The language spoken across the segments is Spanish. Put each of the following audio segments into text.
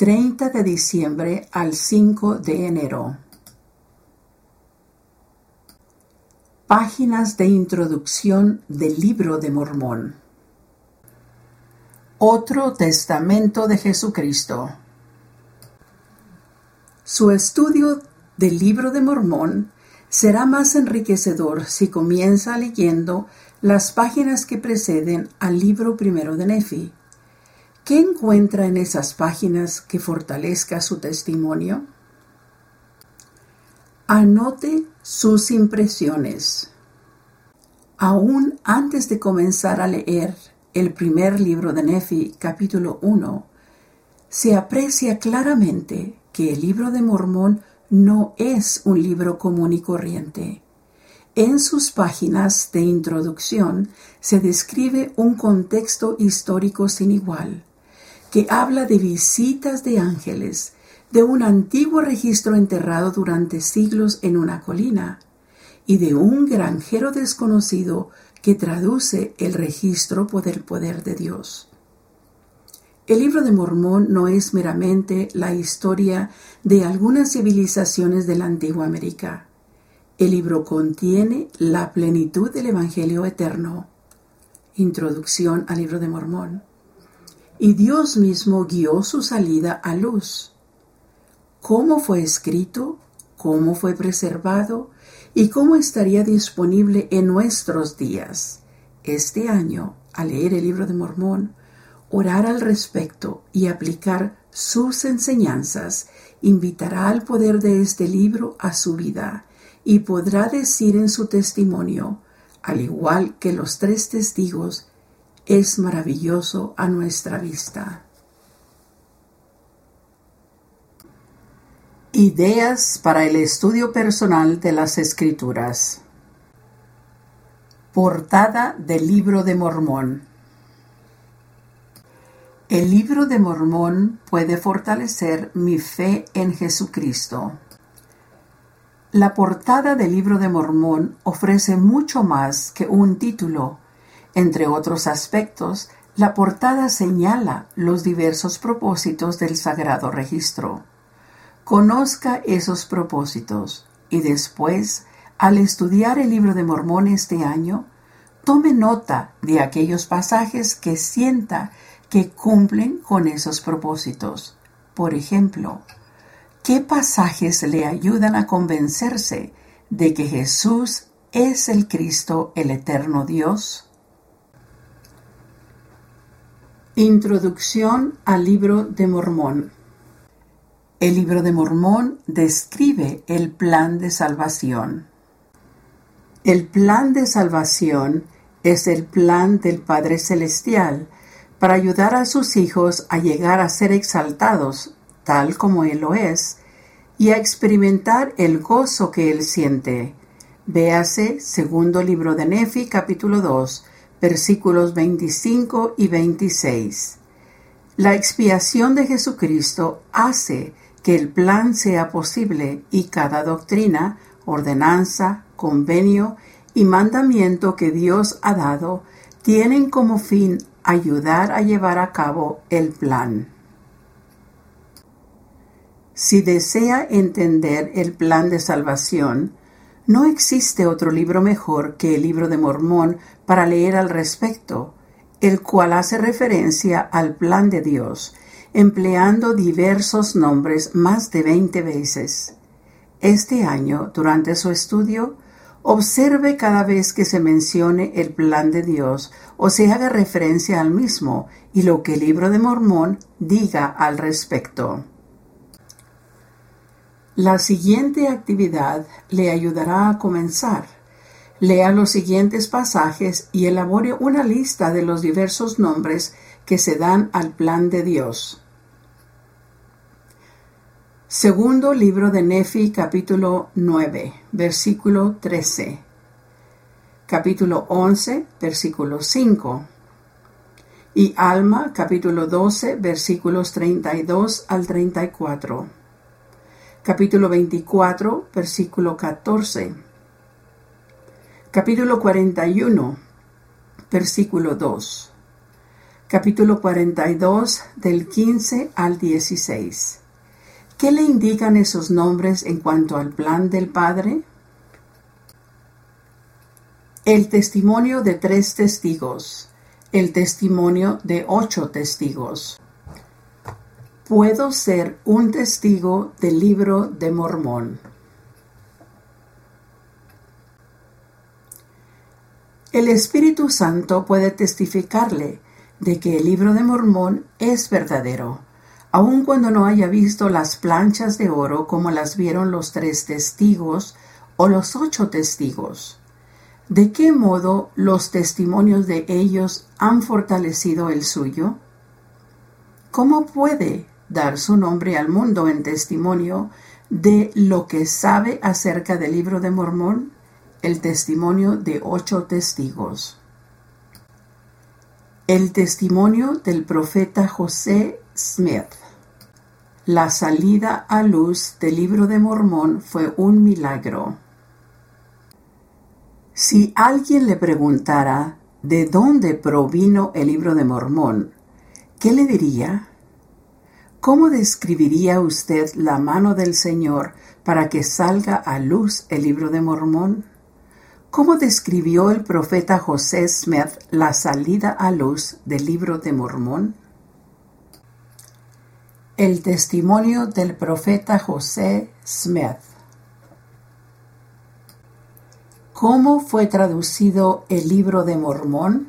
30 de diciembre al 5 de enero. Páginas de introducción del Libro de Mormón. Otro testamento de Jesucristo. Su estudio del Libro de Mormón será más enriquecedor si comienza leyendo las páginas que preceden al libro primero de Nefi. ¿Qué encuentra en esas páginas que fortalezca su testimonio? Anote sus impresiones. Aún antes de comenzar a leer el primer libro de Nefi, capítulo 1, se aprecia claramente que el Libro de Mormón no es un libro común y corriente. En sus páginas de introducción se describe un contexto histórico sin igual, que habla de visitas de ángeles, de un antiguo registro enterrado durante siglos en una colina, y de un granjero desconocido que traduce el registro por el poder de Dios. El Libro de Mormón no es meramente la historia de algunas civilizaciones de la antigua América. El libro contiene la plenitud del Evangelio eterno. Introducción al Libro de Mormón. Y Dios mismo guió su salida a luz. ¿Cómo fue escrito? ¿Cómo fue preservado? ¿Y cómo estaría disponible en nuestros días? Este año, al leer el Libro de Mormón, orar al respecto y aplicar sus enseñanzas invitará al poder de este libro a su vida y podrá decir en su testimonio, al igual que los 3 testigos, es maravilloso a nuestra vista. Ideas para el estudio personal de las Escrituras. Portada del Libro de Mormón. El Libro de Mormón puede fortalecer mi fe en Jesucristo. La portada del Libro de Mormón ofrece mucho más que un título. Entre otros aspectos, la portada señala los diversos propósitos del Sagrado Registro. Conozca esos propósitos y después, al estudiar el Libro de Mormón este año, tome nota de aquellos pasajes que sienta que cumplen con esos propósitos. Por ejemplo, ¿qué pasajes le ayudan a convencerse de que Jesús es el Cristo, el eterno Dios? Introducción al Libro de Mormón. El Libro de Mormón describe el plan de salvación. El plan de salvación es el plan del Padre Celestial para ayudar a sus hijos a llegar a ser exaltados, tal como Él lo es, y a experimentar el gozo que Él siente. Véase segundo libro de Nefi, capítulo 2, versículos 25 y 26. La expiación de Jesucristo hace que el plan sea posible y cada doctrina, ordenanza, convenio y mandamiento que Dios ha dado tienen como fin ayudar a llevar a cabo el plan. Si desea entender el plan de salvación, no existe otro libro mejor que el Libro de Mormón para leer al respecto, el cual hace referencia al plan de Dios, empleando diversos nombres más de 20 veces. Este año, durante su estudio, observe cada vez que se mencione el plan de Dios o se haga referencia al mismo y lo que el Libro de Mormón diga al respecto. La siguiente actividad le ayudará a comenzar. Lea los siguientes pasajes y elabore una lista de los diversos nombres que se dan al plan de Dios. Segundo libro de Nefi, capítulo 9, versículo 13. Capítulo 11, versículo 5. Y Alma, capítulo 12, versículos 32 al 34. Capítulo 24, versículo 14. Capítulo 41, versículo 2. capítulo 42, del 15 al 16. ¿Qué le indican esos nombres en cuanto al plan del Padre? El testimonio de 3 testigos. El testimonio de 8 testigos. Puedo ser un testigo del libro de Mormón. El Espíritu Santo puede testificarle de que el libro de Mormón es verdadero, aun cuando no haya visto las planchas de oro como las vieron los 3 testigos o los 8 testigos. ¿De qué modo los testimonios de ellos han fortalecido el suyo? ¿Cómo puede dar su nombre al mundo en testimonio de lo que sabe acerca del libro de Mormón? El testimonio de 8 testigos. El testimonio del profeta José Smith. La salida a luz del libro de Mormón fue un milagro. Si alguien le preguntara de dónde provino el libro de Mormón, ¿qué le diría? ¿Cómo describiría usted la mano del Señor para que salga a luz el libro de Mormón? ¿Cómo describió el profeta José Smith la salida a luz del libro de Mormón? El testimonio del profeta José Smith. ¿Cómo fue traducido el libro de Mormón?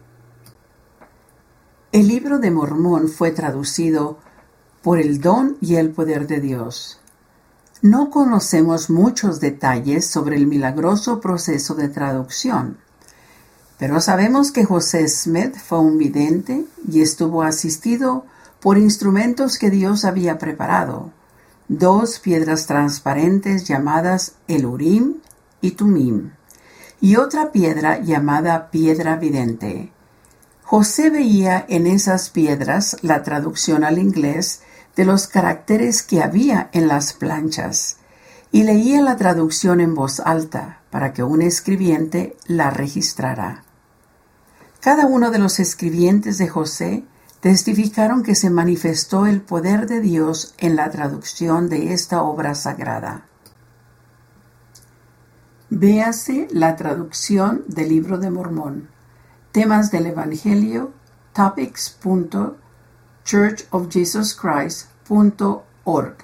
El libro de Mormón fue traducido por el don y el poder de Dios. No conocemos muchos detalles sobre el milagroso proceso de traducción, pero sabemos que José Smith fue un vidente y estuvo asistido por instrumentos que Dios había preparado, 2 piedras transparentes llamadas el Urim y Tumim, y otra piedra llamada piedra vidente. José veía en esas piedras la traducción al inglés de los caracteres que había en las planchas, y leía la traducción en voz alta para que un escribiente la registrara. Cada uno de los escribientes de José testificaron que se manifestó el poder de Dios en la traducción de esta obra sagrada. Véase la traducción del libro de Mormón. Temas del Evangelio, topics.churchofjesuschrist.org.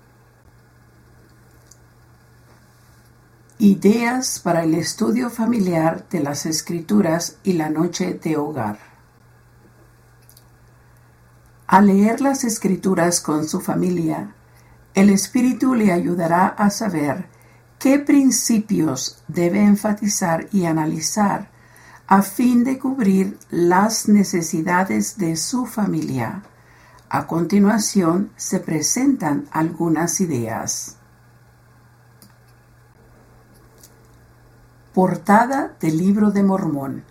Ideas para el estudio familiar de las Escrituras y la noche de hogar. Al leer las Escrituras con su familia, el Espíritu le ayudará a saber qué principios debe enfatizar y analizar a fin de cubrir las necesidades de su familia. A continuación se presentan algunas ideas. Portada del libro de Mormón.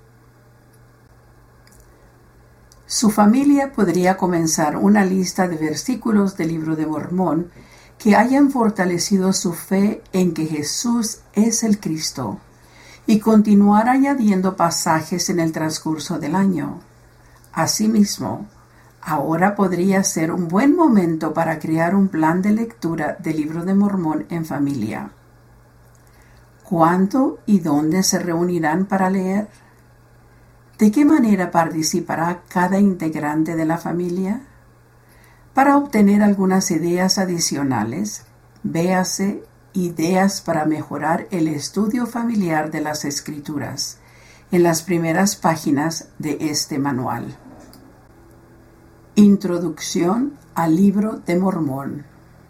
Su familia podría comenzar una lista de versículos del libro de Mormón que hayan fortalecido su fe en que Jesús es el Cristo, y continuar añadiendo pasajes en el transcurso del año. Asimismo, ahora podría ser un buen momento para crear un plan de lectura del libro de Mormón en familia. ¿Cuándo y dónde se reunirán para leer? ¿De qué manera participará cada integrante de la familia? Para obtener algunas ideas adicionales, véase Ideas para mejorar el estudio familiar de las Escrituras en las primeras páginas de este manual. Introducción al libro de Mormón.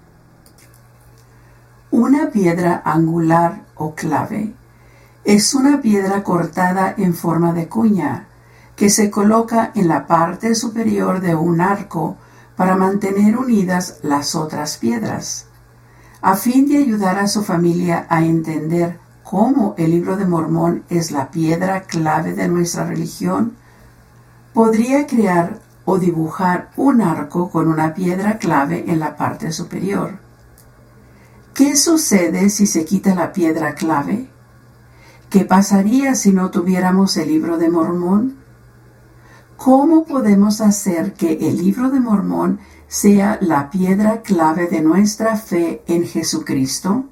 Una piedra angular o clave es una piedra cortada en forma de cuña que se coloca en la parte superior de un arco para mantener unidas las otras piedras. A fin de ayudar a su familia a entender cómo el libro de Mormón es la piedra clave de nuestra religión, podría crear o dibujar un arco con una piedra clave en la parte superior. ¿Qué sucede si se quita la piedra clave? ¿Qué pasaría si no tuviéramos el libro de Mormón? ¿Cómo podemos hacer que el Libro de Mormón sea la piedra clave de nuestra fe en Jesucristo?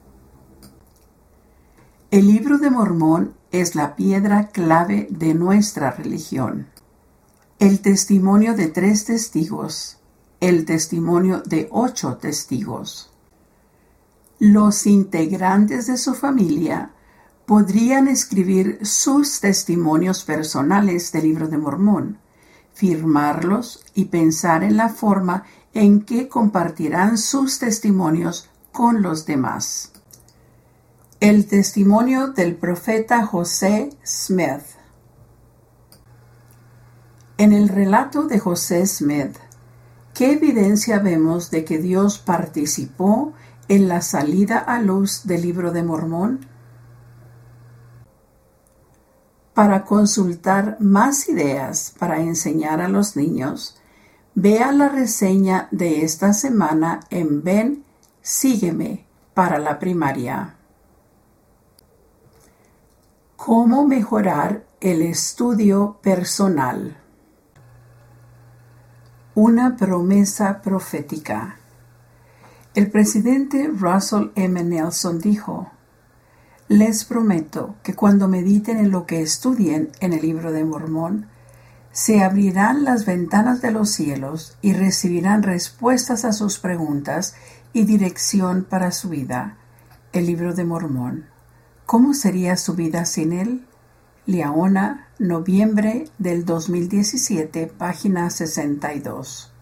El Libro de Mormón es la piedra clave de nuestra religión. El testimonio de 3 testigos, el testimonio de 8 testigos. Los integrantes de su familia podrían escribir sus testimonios personales del Libro de Mormón, firmarlos y pensar en la forma en que compartirán sus testimonios con los demás. El testimonio del profeta José Smith. En el relato de José Smith, ¿qué evidencia vemos de que Dios participó en la salida a luz del Libro de Mormón? Para consultar más ideas para enseñar a los niños, vea la reseña de esta semana en Ven, Sígueme para la primaria. ¿Cómo mejorar el estudio personal? Una promesa profética. El presidente Russell M. Nelson dijo: les prometo que cuando mediten en lo que estudien en el Libro de Mormón, se abrirán las ventanas de los cielos y recibirán respuestas a sus preguntas y dirección para su vida. El Libro de Mormón. ¿Cómo sería su vida sin él? Liaona, noviembre del 2017, página 62.